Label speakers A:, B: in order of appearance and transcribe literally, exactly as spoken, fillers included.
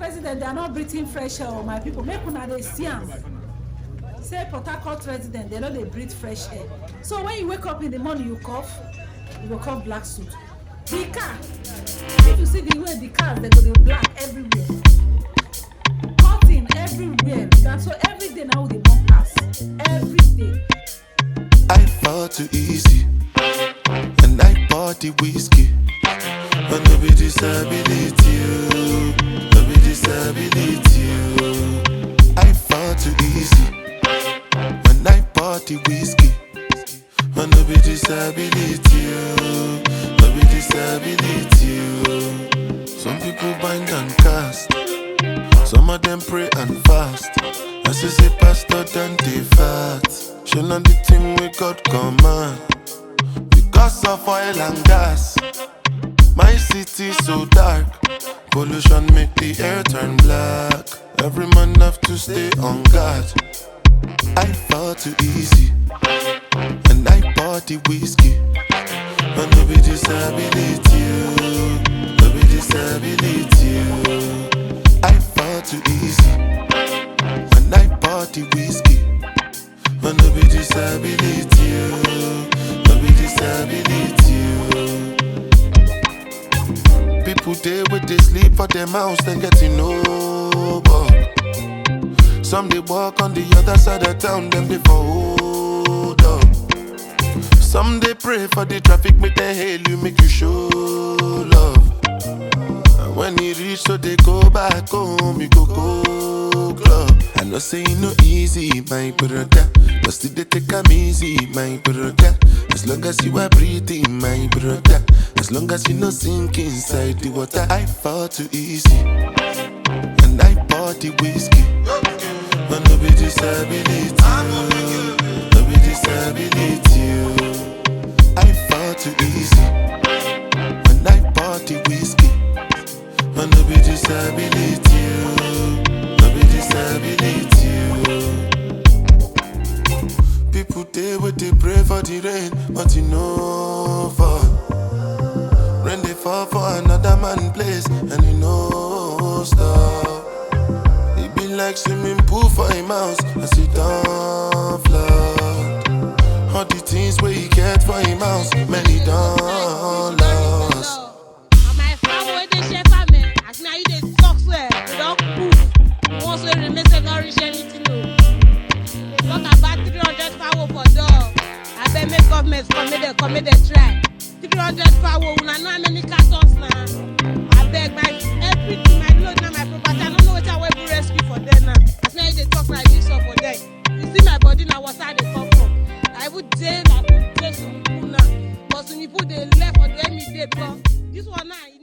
A: residents, they are not breathing fresh air, my people. Make una dey see am. Say Port Harcourt residents, they know they breathe fresh air. So when you wake up in the morning, you cough, you will cough black suit. The car, if you see the way the cars, they go dey black everywhere. Cutting everywhere. That's so every day now they burn cars. Every day.
B: I fall too easy, and I bought the whiskey. But no be disability, oh. No be disability, oh. I fall too easy, and I bought the whiskey. But no be disability, oh. No be disability, oh. Some people bind and cast, some of them pray and fast. I say say pastor done they fat. Show not the thing we got command. Because of oil and gas, my city so dark. Pollution make the air turn black. Every man have to stay on guard. I fall too easy, and I bought the whiskey. But no be disability, oh. No be disability, oh. I fall too easy, and I bought the whiskey. But no be disability, oh. No be disability, oh. People there with they sleep for them house, then getting no buck. Some they walk on the other side of town, them they for hold up. Some they pray for the traffic, make them hail you, make you show love. And when you reach, so they go back home, you go go club. I know say it no easy, my brother, but still they take 'em easy, my brother. As long as you are breathing, my brother. As long as you no sink inside the water. I fall too easy, and I bought the whiskey. But no be disability, oh. No be disability, oh. I fall too easy, and I bought the whiskey. But no be disability, oh. No be disability, oh. People there where they pray for the rain, but you know fall. Rain they fall for another man place, and you know stop. It be like swimming pool for a mouse, as it don't flood. All the things where he get for a mouse, many don't lost.
C: My friend where they share family, as now you they talk swear, they don't proof. Once we remain say not reach anything, no. Talk about three hundred power for dog. I bet make government come make them come make them try. three hundred power, when I know how many cartons now. I beg my everything, my load now, my property. I don't know what I will rescue for them now. As now they talk like this or for them. You see my body now, what's how they come from. I would dare, I would dare some people now. But when you put the left or the enemy, they come. This one now.